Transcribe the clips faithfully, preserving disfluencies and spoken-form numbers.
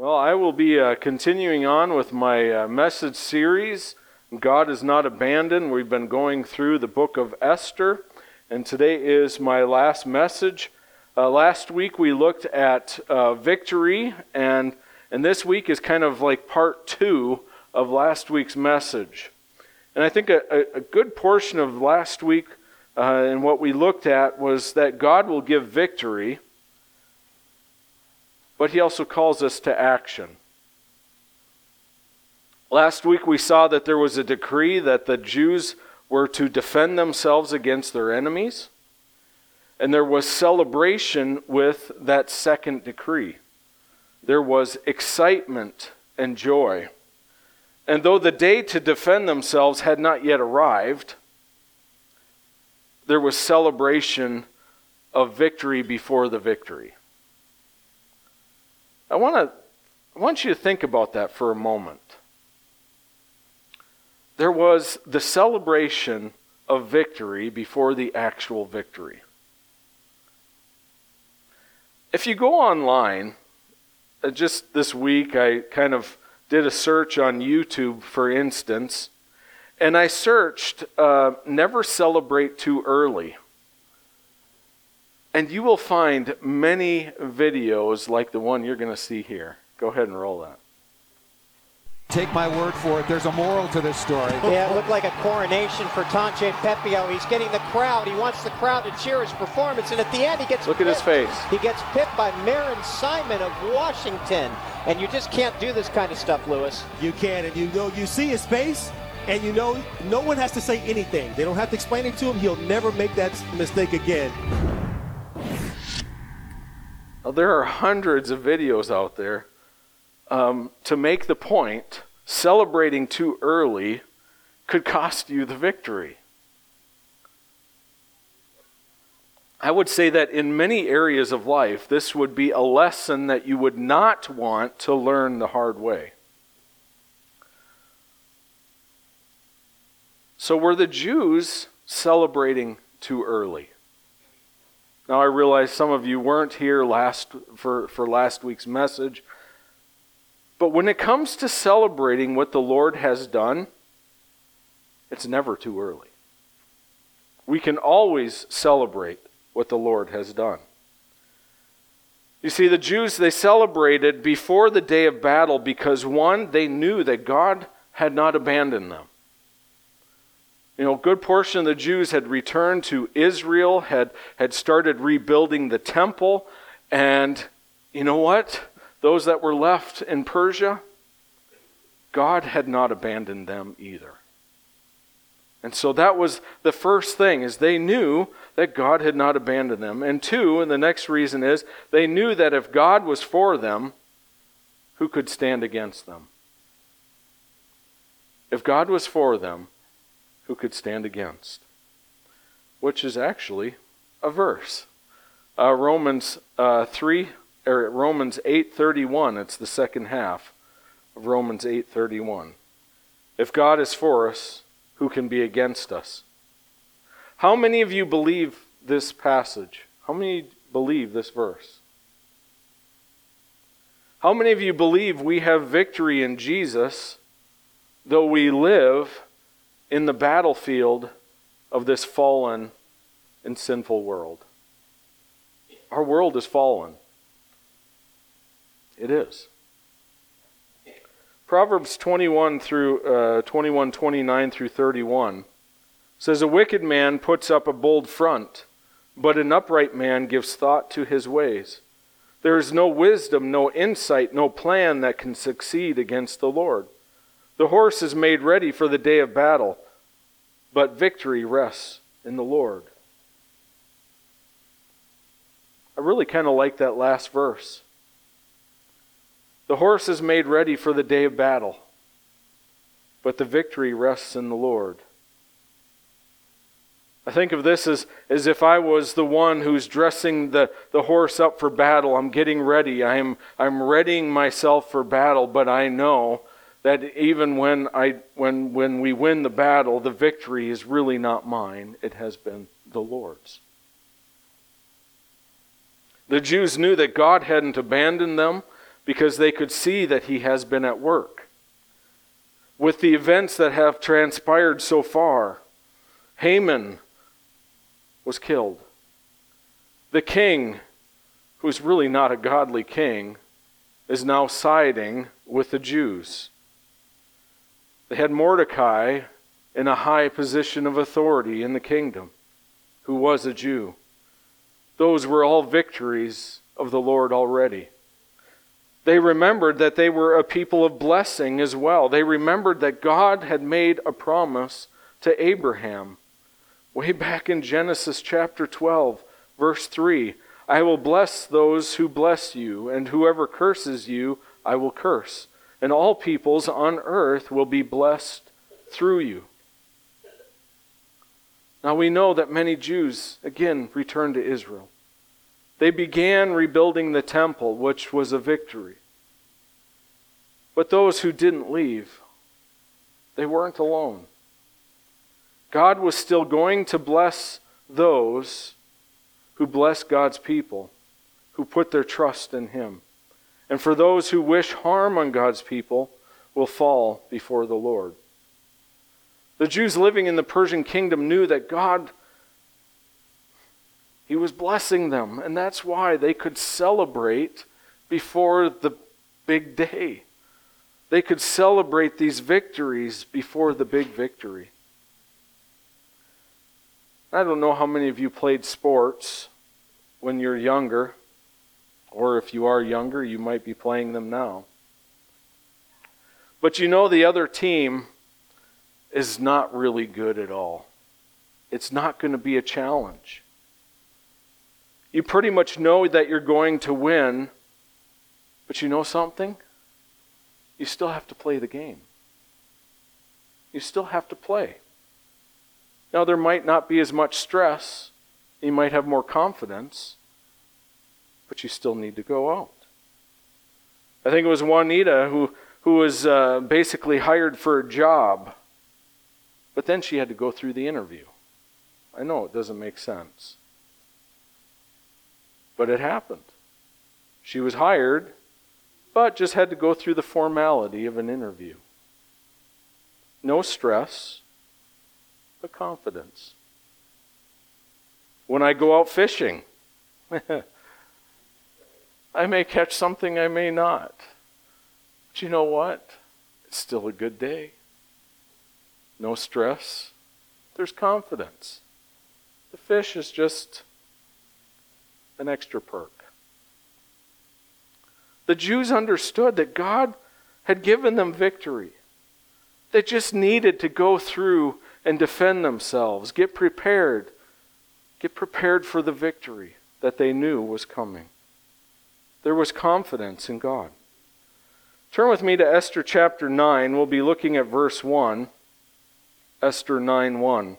Well, I will be uh, continuing on with my uh, message series, God is Not Abandoned. We've been going through the book of Esther, and today is my last message. Uh, last week we looked at uh, victory, and, and this week is kind of like part two of last week's message. And I think a, a, a good portion of last week uh, and what we looked at was that God will give victory, but he also calls us to action. Last week we saw that there was a decree that the Jews were to defend themselves against their enemies, and there was celebration with that second decree. There was excitement and joy. And though the day to defend themselves had not yet arrived, there was celebration of victory before the victory. I want to I want you to think about that for a moment. There was the celebration of victory before the actual victory. If you go online, uh, just this week I kind of did a search on YouTube, for instance, and I searched uh, never celebrate too early. And you will find many videos like the one you're going to see here. Go ahead and roll that. Take my word for it, there's a moral to this story. Yeah, it looked like a coronation for Tonche Pepio. He's getting the crowd. He wants the crowd to cheer his performance. And at the end, he gets Look pipped. at his face. He gets pipped by Marin Simon of Washington. And you just can't do this kind of stuff, Lewis. You can, and you know, you see his face, and you know no one has to say anything. They don't have to explain it to him. He'll never make that mistake again. Well, there are hundreds of videos out there um, to make the point celebrating too early could cost you the victory. I would say that in many areas of life, this would be a lesson that you would not want to learn the hard way. So were the Jews celebrating too early? Now I realize some of you weren't here last for, for last week's message, but when it comes to celebrating what the Lord has done, it's never too early. We can always celebrate what the Lord has done. You see, the Jews, they celebrated before the day of battle because, one, they knew that God had not abandoned them. You know, a good portion of the Jews had returned to Israel, had, had started rebuilding the temple, and you know what? Those that were left in Persia, God had not abandoned them either. And so that was the first thing, is they knew that God had not abandoned them. And two, and the next reason is, they knew that if God was for them, who could stand against them? If God was for them, who could stand against? Which is actually a verse. Uh, Romans uh, three, or Romans eight thirty-one. It's the second half of Romans eight thirty-one. If God is for us, who can be against us? How many of you believe this passage? How many believe this verse? How many of you believe we have victory in Jesus, though we live in the battlefield of this fallen and sinful world? Our world is fallen. It is. Proverbs twenty-one through uh, twenty-one, twenty-nine through thirty-one says, "A wicked man puts up a bold front, but an upright man gives thought to his ways. There is no wisdom, no insight, no plan that can succeed against the Lord. The horse is made ready for the day of battle, but victory rests in the Lord." I really kind of like that last verse. The horse is made ready for the day of battle, but the victory rests in the Lord. I think of this as, as if I was the one who's dressing the, the horse up for battle. I'm getting ready. I'm, I'm readying myself for battle, but I know that even when I when when we win the battle, the victory is really not mine. It has been the Lord's. The Jews knew that God hadn't abandoned them. because they could see that he has been at work. With the events that have transpired so far, Haman was killed. The king, who's really not a godly king, is now siding with the Jews. They had Mordecai in a high position of authority in the kingdom, who was a Jew. Those were all victories of the Lord already. They remembered that they were a people of blessing as well. They remembered that God had made a promise to Abraham. Way back in Genesis chapter twelve, verse three, I will bless those who bless you, and whoever curses you, I will curse. And all peoples on earth will be blessed through you. Now we know that many Jews, again, returned to Israel. They began rebuilding the temple, which was a victory. But those who didn't leave, they weren't alone. God was still going to bless those who bless God's people, who put their trust in Him. And for those who wish harm on God's people will fall before the Lord. The Jews living in the Persian kingdom knew that God, He was blessing them, and that's why they could celebrate before the big day. They could celebrate these victories before the big victory. I don't know how many of you played sports when you're younger, or if you are younger, you might be playing them now. But you know the other team is not really good at all. It's not going to be a challenge. You pretty much know that you're going to win, but you know something? You still have to play the game. You still have to play. Now, there might not be as much stress. You might have more confidence, but you still need to go out. I think it was Juanita who, who was uh, basically hired for a job, but then she had to go through the interview. I know it doesn't make sense, but it happened. She was hired, but just had to go through the formality of an interview. No stress, but confidence. When I go out fishing, I may catch something, I may not. But you know what? It's still a good day. No stress. There's confidence. The fish is just an extra perk. The Jews understood that God had given them victory. They just needed to go through and defend themselves, get prepared, get prepared for the victory that they knew was coming. There was confidence in God. Turn with me to Esther chapter nine. We'll be looking at verse one. Esther nine one.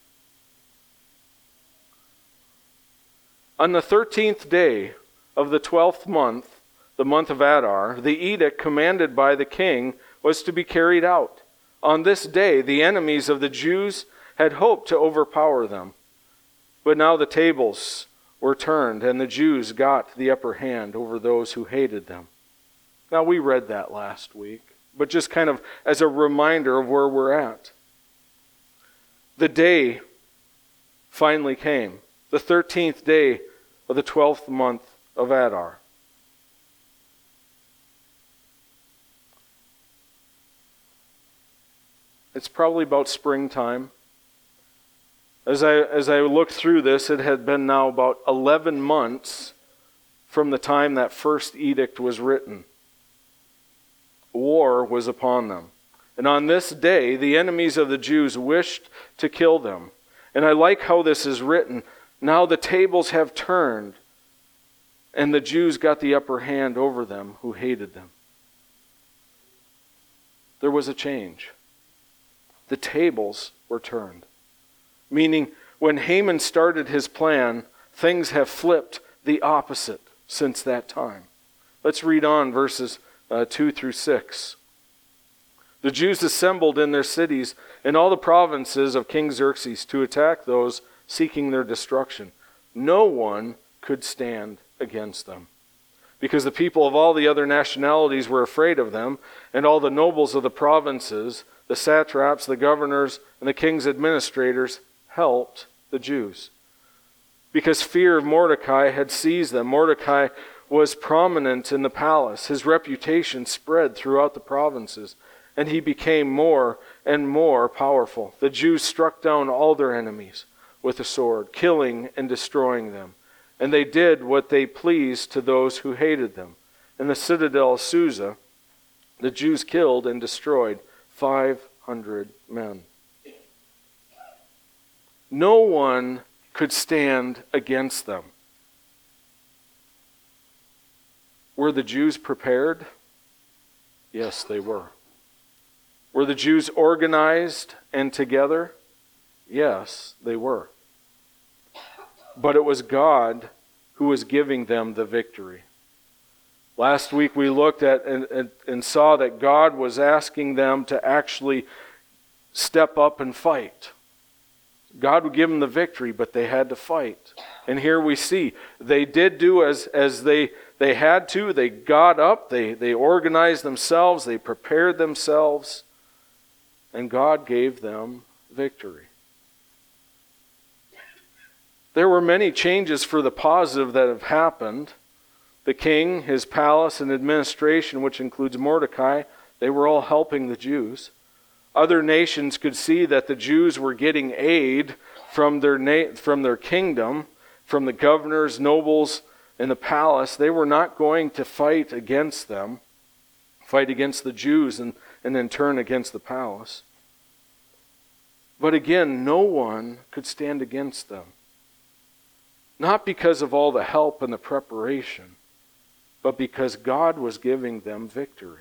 On the thirteenth day of the twelfth month, the month of Adar, the edict commanded by the king was to be carried out. On this day, the enemies of the Jews had hoped to overpower them. But now the tables were turned, and the Jews got the upper hand over those who hated them. Now, we read that last week, but just kind of as a reminder of where we're at. The day finally came, the thirteenth day of the twelfth month of Adar. It's probably about springtime. As I as I looked through this, it had been now about eleven months from the time that first edict was written. War was upon them. And on this day, the enemies of the Jews wished to kill them. And I like how this is written. Now the tables have turned, and the Jews got the upper hand over them who hated them. There was a change. The tables were turned. Meaning, when Haman started his plan, things have flipped the opposite since that time. Let's read on verses uh, two through six. The Jews assembled in their cities in all the provinces of King Xerxes to attack those seeking their destruction. No one could stand against them. because the people of all the other nationalities were afraid of them, and all the nobles of the provinces, the satraps, the governors, and the king's administrators helped the Jews. Because fear of Mordecai had seized them. Mordecai was prominent in the palace. His reputation spread throughout the provinces, and he became more and more powerful. The Jews struck down all their enemies with the sword, killing and destroying them. And they did what they pleased to those who hated them. In the citadel of Susa, the Jews killed and destroyed five hundred men. No one could stand against them. Were the Jews prepared? Yes, they were. Were the Jews organized and together? Yes, they were. But it was God who was giving them the victory. Last week we looked at and, and, and saw that God was asking them to actually step up and fight. God would give them the victory, but they had to fight. And here we see they did do as, as they, they had to. They got up, they, they organized themselves, they prepared themselves, and God gave them victory. There were many changes for the positive that have happened. The king, his palace, and administration, which includes Mordecai, they were all helping the Jews. Other nations could see that the Jews were getting aid from their na- from their kingdom, from the governors, nobles, and the palace. They were not going to fight against them, fight against the Jews, and, and then turn against the palace. But again, no one could stand against them. Not because of all the help and the preparation, but because God was giving them victory.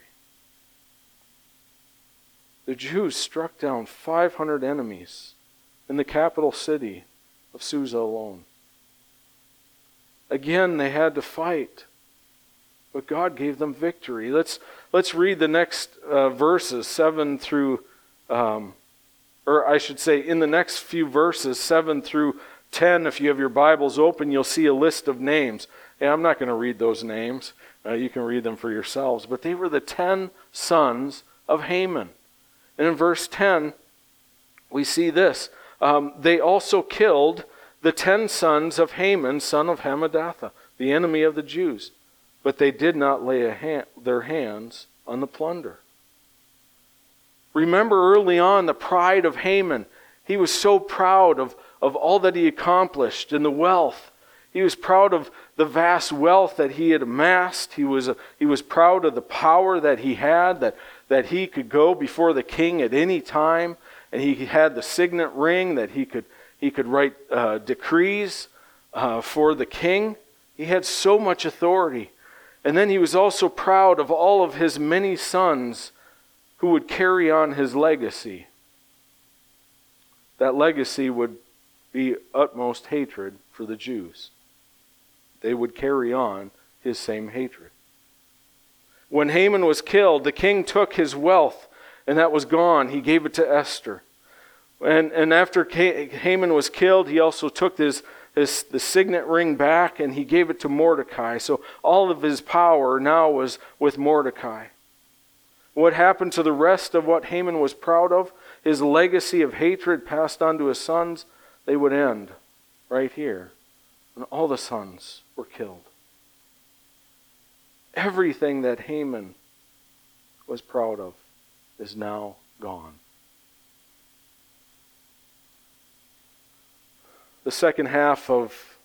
The Jews struck down five hundred enemies in the capital city of Susa alone. Again, they had to fight, but God gave them victory. Let's let's read the next uh, verses, seven through, um, or I should say, in the next few verses, seven through ten. If you have your Bibles open, you'll see a list of names. And I'm not going to read those names. Uh, you can read them for yourselves. But they were the ten sons of Haman. And in verse ten, we see this. Um, they also killed the ten sons of Haman, son of Hammedatha, the enemy of the Jews. But they did not lay a hand, their hands on the plunder. Remember early on the pride of Haman. He was so proud of, of all that he accomplished and the wealth. He was proud of the vast wealth that he had amassed. He was, a, he was proud of the power that he had, that, that he could go before the king at any time. And he had the signet ring that he could, he could write uh, decrees uh, for the king. He had so much authority. And then he was also proud of all of his many sons who would carry on his legacy. That legacy would be utmost hatred for the Jews. They would carry on his same hatred. When Haman was killed, the king took his wealth, and that was gone. He gave it to Esther. And, and after Haman was killed, he also took his, his the signet ring back, and he gave it to Mordecai. So all of his power now was with Mordecai. What happened to the rest of what Haman was proud of? His legacy of hatred passed on to his sons. They would end right here when all the sons were killed. Everything that Haman was proud of is now gone. The second half of,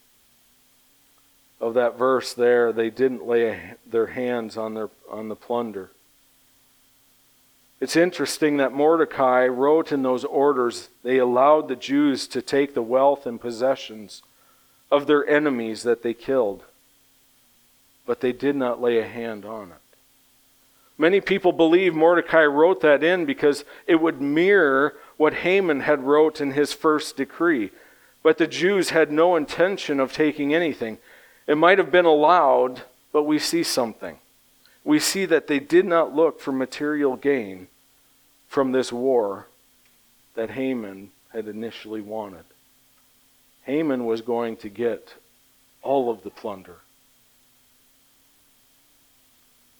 of that verse there, they didn't lay their hands on their on the plunder. It's interesting that Mordecai wrote in those orders, they allowed the Jews to take the wealth and possessions of their enemies that they killed, but they did not lay a hand on it. Many people believe Mordecai wrote that in because it would mirror what Haman had wrote in his first decree. But the Jews had no intention of taking anything. It might have been allowed, but we see something. We see that they did not look for material gain from this war that Haman had initially wanted. Haman was going to get all of the plunder.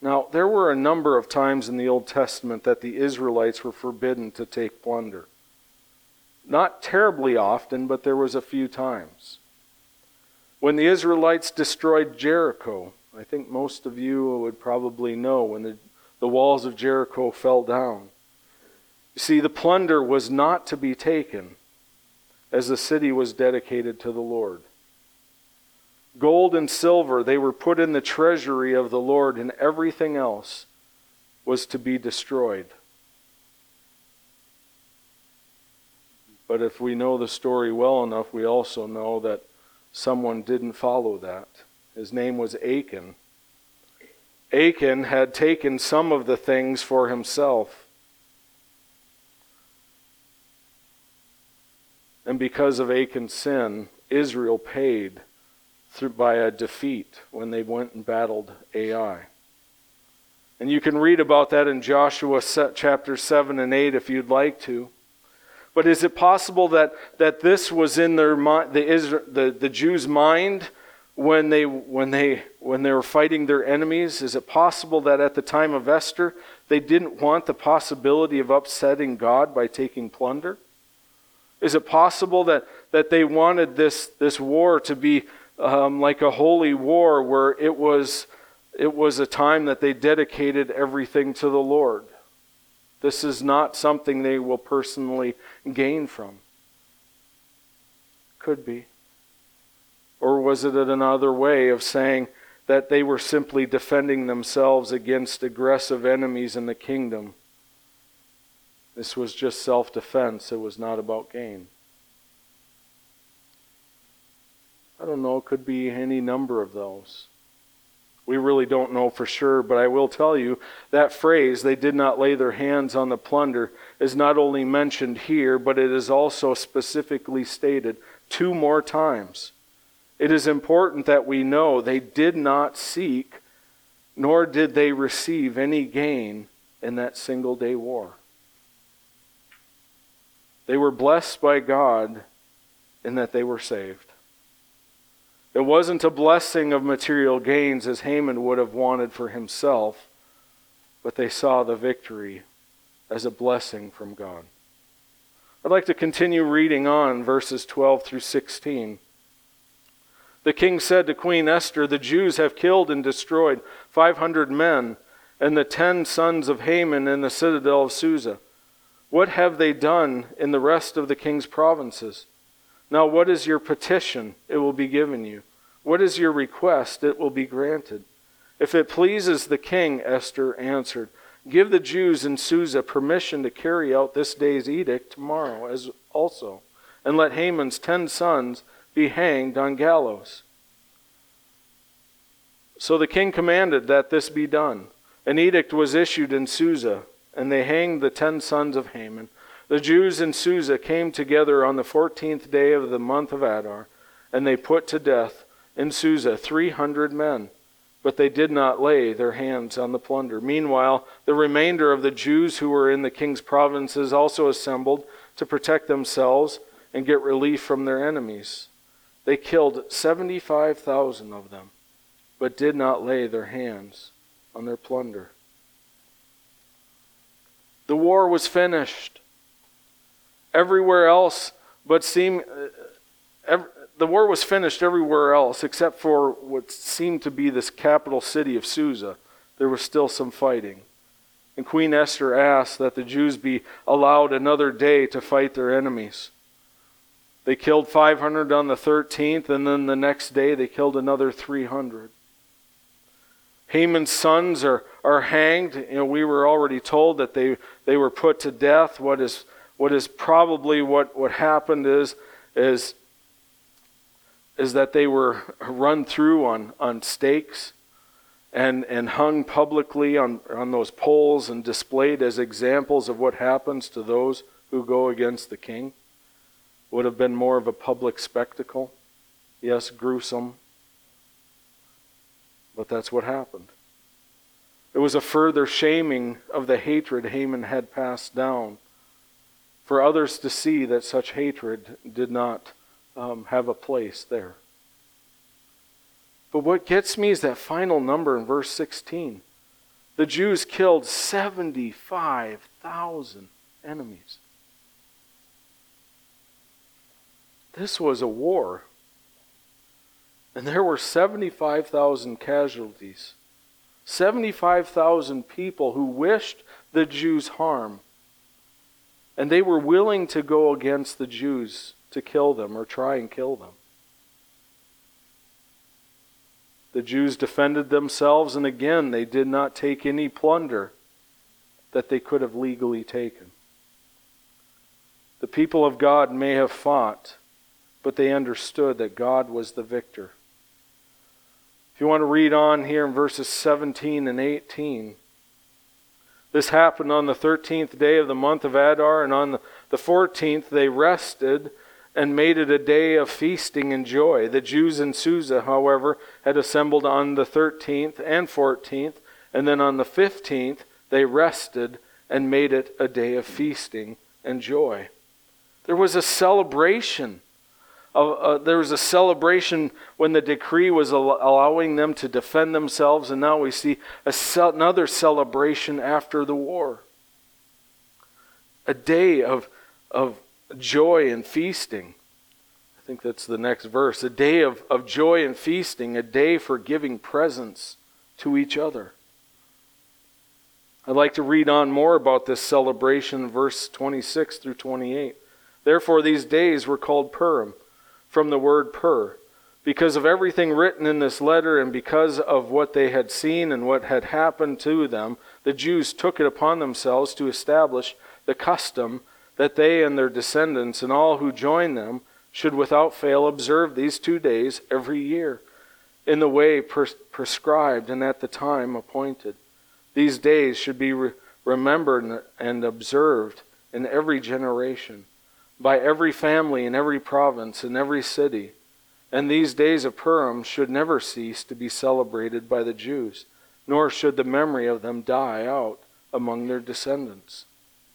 Now, there were a number of times in the Old Testament that the Israelites were forbidden to take plunder. Not terribly often, but there was a few times. When the Israelites destroyed Jericho, I think most of you would probably know when the, the walls of Jericho fell down. You see, the plunder was not to be taken, as the city was dedicated to the Lord. Gold and silver, they were put in the treasury of the Lord, and everything else was to be destroyed. But if we know the story well enough, we also know that someone didn't follow that. His name was Achan. Achan had taken some of the things for himself. And because of Achan's sin, Israel paid through by a defeat when they went and battled Ai. And you can read about that in Joshua chapter seven and eight if you'd like to. But is it possible that, that this was in their mind, the, Israel, the the Jews' mind when they when they when they were fighting their enemies? Is it possible that at the time of Esther they didn't want the possibility of upsetting God by taking plunder? Is it possible that, that they wanted this this war to be um, like a holy war where it was it was a time that they dedicated everything to the Lord? This is not something they will personally gain from. Could be. Or was it another way of saying that they were simply defending themselves against aggressive enemies in the kingdom? This was just self-defense. It was not about gain. I don't know. It could be any number of those. We really don't know for sure, but I will tell you that phrase, they did not lay their hands on the plunder, is not only mentioned here, but it is also specifically stated two more times. It is important that we know they did not seek, nor did they receive any gain in that single day war. They were blessed by God in that they were saved. It wasn't a blessing of material gains as Haman would have wanted for himself, but they saw the victory as a blessing from God. I'd like to continue reading on verses twelve through sixteen. The king said to Queen Esther, "The Jews have killed and destroyed five hundred men and the ten sons of Haman in the citadel of Susa. What have they done in the rest of the king's provinces? Now what is your petition? It will be given you. What is your request? It will be granted. If it pleases the king," Esther answered, "give the Jews in Susa permission to carry out this day's edict tomorrow as also, and let Haman's ten sons be hanged on gallows." So the king commanded that this be done. An edict was issued in Susa, and they hanged the ten sons of Haman. The Jews in Susa came together on the fourteenth day of the month of Adar, and they put to death in Susa three hundred men, but they did not lay their hands on the plunder. Meanwhile, the remainder of the Jews who were in the king's provinces also assembled to protect themselves and get relief from their enemies. They killed seventy-five thousand of them, but did not lay their hands on their plunder. The war was finished. Everywhere else, but seem, every, the war was finished everywhere else except for what seemed to be this capital city of Susa. There was still some fighting. And Queen Esther asked that the Jews be allowed another day to fight their enemies. They killed five hundred on the thirteenth, and then the next day they killed another three hundred. Haman's sons are, are hanged. You know, we were already told that they, they were put to death. What is what is probably what, what happened is, is, is that they were run through on, on stakes and, and hung publicly on, on those poles and displayed as examples of what happens to those who go against the king. Would have been more of a public spectacle. Yes, gruesome. But that's what happened. It was a further shaming of the hatred Haman had passed down, for others to see that such hatred did not um, have a place there. But what gets me is that final number in verse sixteen. the Jews killed seventy-five thousand enemies. This was a war. And there were seventy-five thousand casualties. seventy-five thousand people who wished the Jews harm. And they were willing to go against the Jews to kill them or try and kill them. The Jews defended themselves, and again, they did not take any plunder that they could have legally taken. The people of God may have fought, but they understood that God was the victor. If you want to read on here in verses seventeen and eighteen, this happened on the thirteenth day of the month of Adar, and on the fourteenth they rested and made it a day of feasting and joy. The Jews in Susa, however, had assembled on the thirteenth and fourteenth, and then on the fifteenth they rested and made it a day of feasting and joy. There was a celebration. Of, uh, there was a celebration when the decree was al- allowing them to defend themselves, and now we see a ce- another celebration after the war. A day of, of joy and feasting. I think that's the next verse. A day of, of joy and feasting, a day for giving presents to each other. I'd like to read on more about this celebration, verse twenty-six through twenty-eight. Therefore these days were called Purim, from the word pur, because of everything written in this letter and because of what they had seen and what had happened to them, the Jews took it upon themselves to establish the custom that they and their descendants and all who join them should without fail observe these two days every year in the way pres- prescribed and at the time appointed. These days should be re- remembered and observed in every generation, by every family in every province in every city. And these days of Purim should never cease to be celebrated by the Jews, nor should the memory of them die out among their descendants.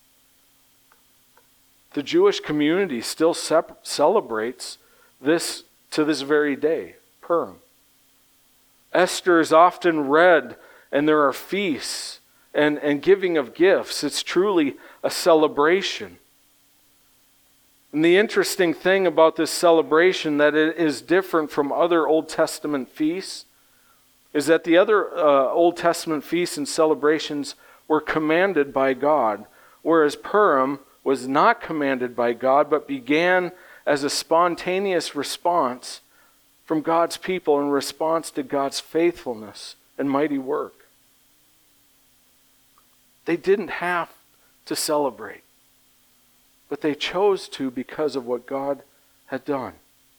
The Jewish community still sep- celebrates this to this very day, Purim. Esther is often read, and there are feasts and, and giving of gifts. It's truly a celebration. And the interesting thing about this celebration that it is different from other Old Testament feasts is that the other uh, Old Testament feasts and celebrations were commanded by God, whereas Purim was not commanded by God but began as a spontaneous response from God's people in response to God's faithfulness and mighty work. They didn't have to celebrate, but they chose to because of what God had done.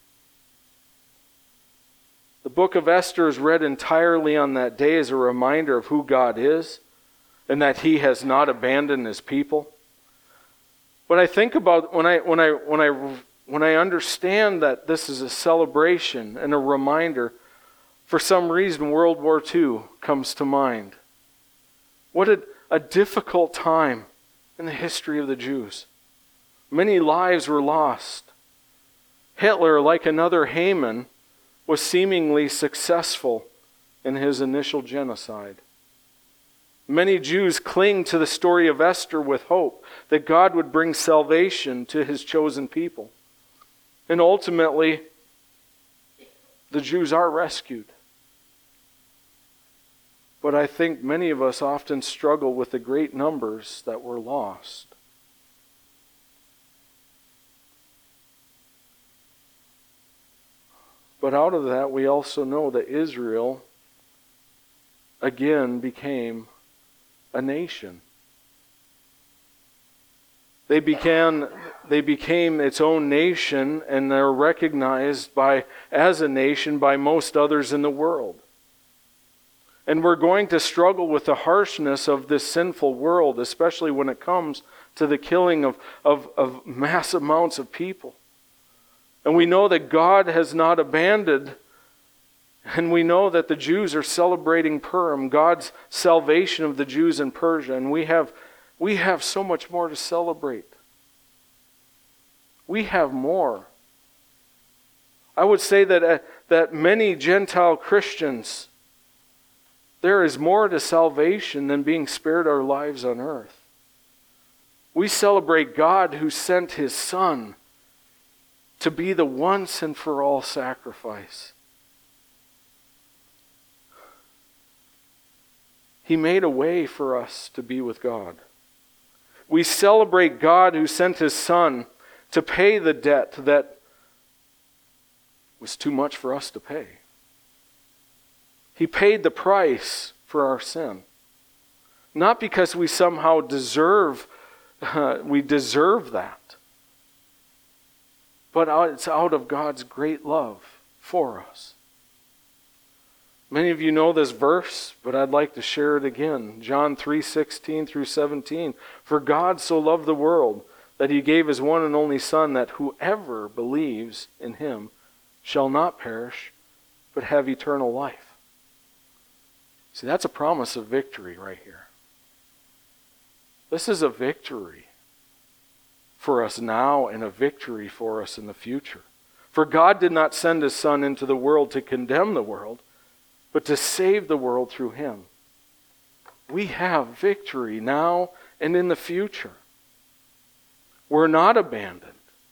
The book of Esther is read entirely on that day as a reminder of who God is and that He has not abandoned His people. But I think about when I when I when I when I understand that this is a celebration and a reminder, for some reason World War Two comes to mind. What a, a difficult time in the history of the Jews. Many lives were lost. Hitler, like another Haman, was seemingly successful in his initial genocide. Many Jews cling to the story of Esther with hope that God would bring salvation to His chosen people. And ultimately, the Jews are rescued. But I think many of us often struggle with the great numbers that were lost. But out of that, we also know that Israel again became a nation. They began, they became its own nation, and they're recognized by as a nation by most others in the world. And we're going to struggle with the harshness of this sinful world, especially when it comes to the killing of, of, of mass amounts of people. And we know that God has not abandoned, and we know that the Jews are celebrating Purim, God's salvation of the Jews in Persia, and we have we have so much more to celebrate. We have more. I would say that uh, that many Gentile Christians There is more to salvation than being spared our lives on earth. We celebrate God who sent His Son to be the once and for all sacrifice. He made a way for us to be with God. We celebrate God who sent His Son to pay the debt that was too much for us to pay. He paid the price for our sin. Not because we somehow deserve, uh, we deserve that. But it's out of God's great love for us. Many of you know this verse, but I'd like to share it again. John three sixteen through seventeen. For God so loved the world that He gave His one and only Son, that whoever believes in Him shall not perish, but have eternal life. See, that's a promise of victory right here. This is a victory for us now and a victory for us in the future. For God did not send His Son into the world to condemn the world, but to save the world through Him. We have victory now and in the future. We're not abandoned.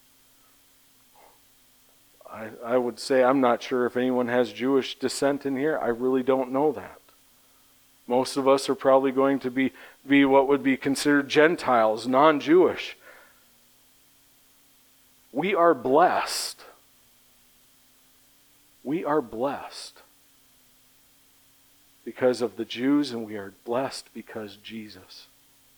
I, I would say, I'm not sure if anyone has Jewish descent in here. I really don't know that. Most of us are probably going to be, be what would be considered Gentiles, non-Jewish. We are blessed. We are blessed because of the Jews, and we are blessed because Jesus.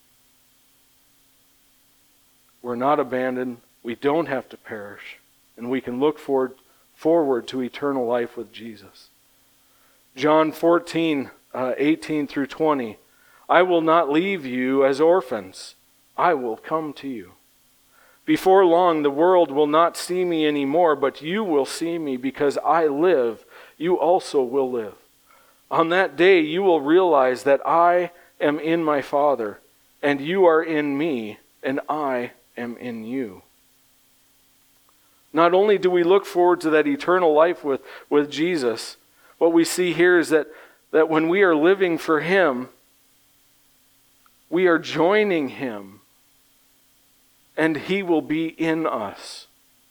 We're not abandoned. We don't have to perish. And we can look forward, forward to eternal life with Jesus. John fourteen, uh, eighteen through twenty. I will not leave you as orphans. I will come to you. Before long, the world will not see me anymore, but you will see me. Because I live, you also will live. On that day, you will realize that I am in my Father, and you are in me, and I am in you. Not only do we look forward to that eternal life with, with Jesus, what we see here is that, that when we are living for Him, we are joining Him, and He will be in us.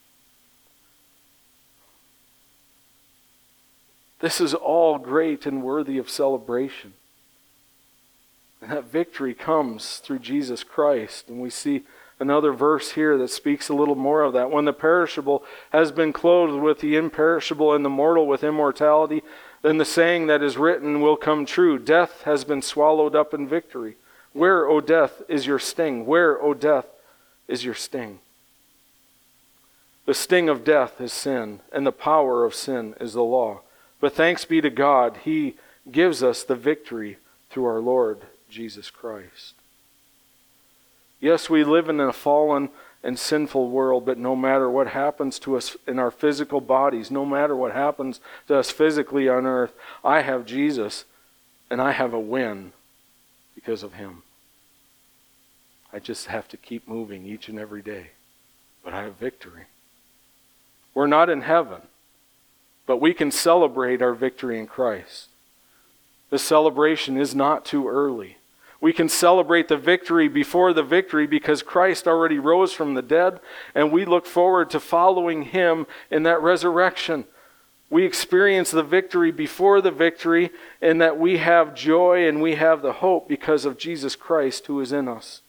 This is all great and worthy of celebration. And that victory comes through Jesus Christ. And we see another verse here that speaks a little more of that. When the perishable has been clothed with the imperishable and the mortal with immortality, then the saying that is written will come true. Death has been swallowed up in victory. Where, O death, is your sting? Where, O death, is your sting? The sting of death is sin, and the power of sin is the law. But thanks be to God, He gives us the victory through our Lord Jesus Christ. Yes, we live in a fallen and sinful world, but no matter what happens to us in our physical bodies, no matter what happens to us physically on earth, I have Jesus, and I have a win because of Him. I just have to keep moving each and every day, but I have victory. We're not in heaven, but we can celebrate our victory in Christ. The celebration is not too early. We can celebrate the victory before the victory because Christ already rose from the dead, and we look forward to following Him in that resurrection. We experience the victory before the victory, in that we have joy and we have the hope because of Jesus Christ who is in us.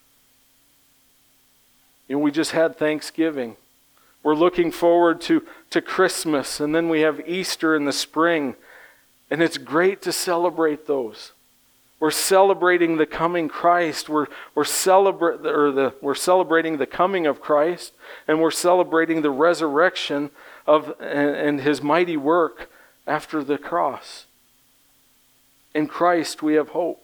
You know, we just had Thanksgiving. We're looking forward to, to Christmas, and then we have Easter in the spring. And it's great to celebrate those. We're celebrating the coming Christ. We're, we're, celebra- or the, we're celebrating the coming of Christ, and we're celebrating the resurrection of and, and His mighty work after the cross. In Christ we have hope.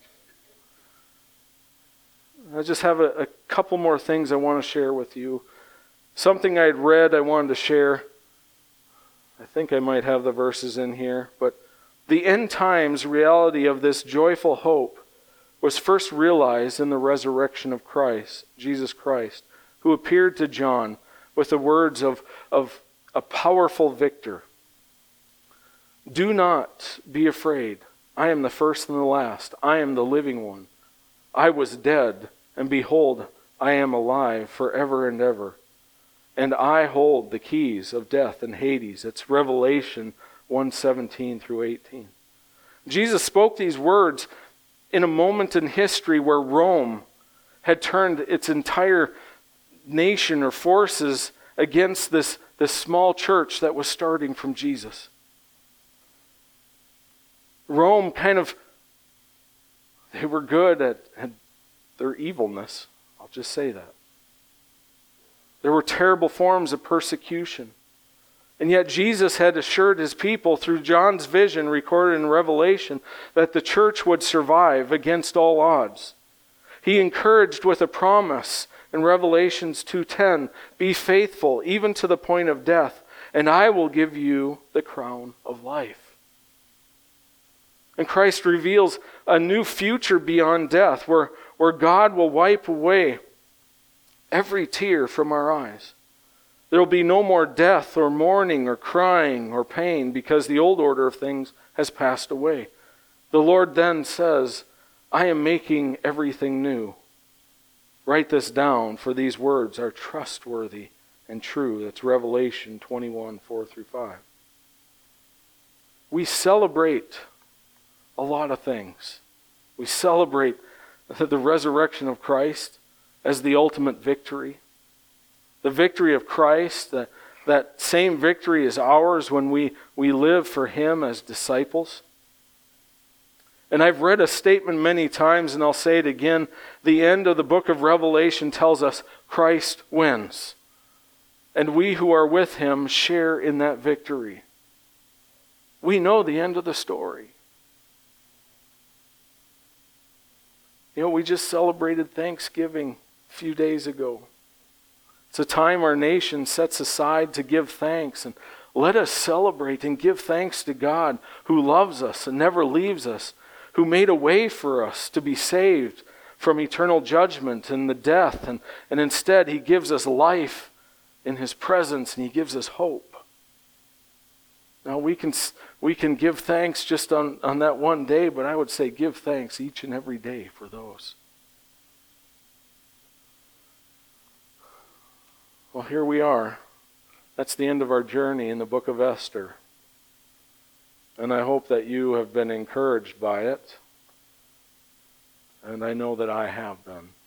I just have a, a couple more things I want to share with you. Something I had read I wanted to share. I think I might have the verses in here. But the end times reality of this joyful hope was first realized in the resurrection of Christ, Jesus Christ, who appeared to John with the words of, of a powerful victor. Do not be afraid. I am the first and the last. I am the living one. I was dead, and behold, I am alive forever and ever. And I hold the keys of death and Hades. It's Revelation one seventeen through eighteen. Jesus spoke these words in a moment in history where Rome had turned its entire nation or forces against this, this small church that was starting from Jesus. Rome kind of, they were good at, at their evilness. I'll just say that. There were terrible forms of persecution. And yet Jesus had assured his people through John's vision recorded in Revelation that the church would survive against all odds. He encouraged with a promise in Revelations two ten, be faithful even to the point of death, and I will give you the crown of life. And Christ reveals a new future beyond death where, where God will wipe away every tear from our eyes. There will be no more death or mourning or crying or pain because the old order of things has passed away. The Lord then says, I am making everything new. Write this down, for these words are trustworthy and true. That's Revelation twenty-one, four through five. We celebrate a lot of things. We celebrate the resurrection of Christ as the ultimate victory. The victory of Christ, that, that same victory is ours when we, we live for Him as disciples. And I've read a statement many times, and I'll say it again. The end of the book of Revelation tells us Christ wins. And we who are with Him share in that victory. We know the end of the story. You know, we just celebrated Thanksgiving a few days ago. It's a time our nation sets aside to give thanks. And let us celebrate and give thanks to God who loves us and never leaves us, who made a way for us to be saved from eternal judgment and the death. And, and instead, He gives us life in His presence, and He gives us hope. Now, we can, we can give thanks just on, on that one day, but I would say give thanks each and every day for those. Well, here we are. That's the end of our journey in the book of Esther. And I hope that you have been encouraged by it. And I know that I have been.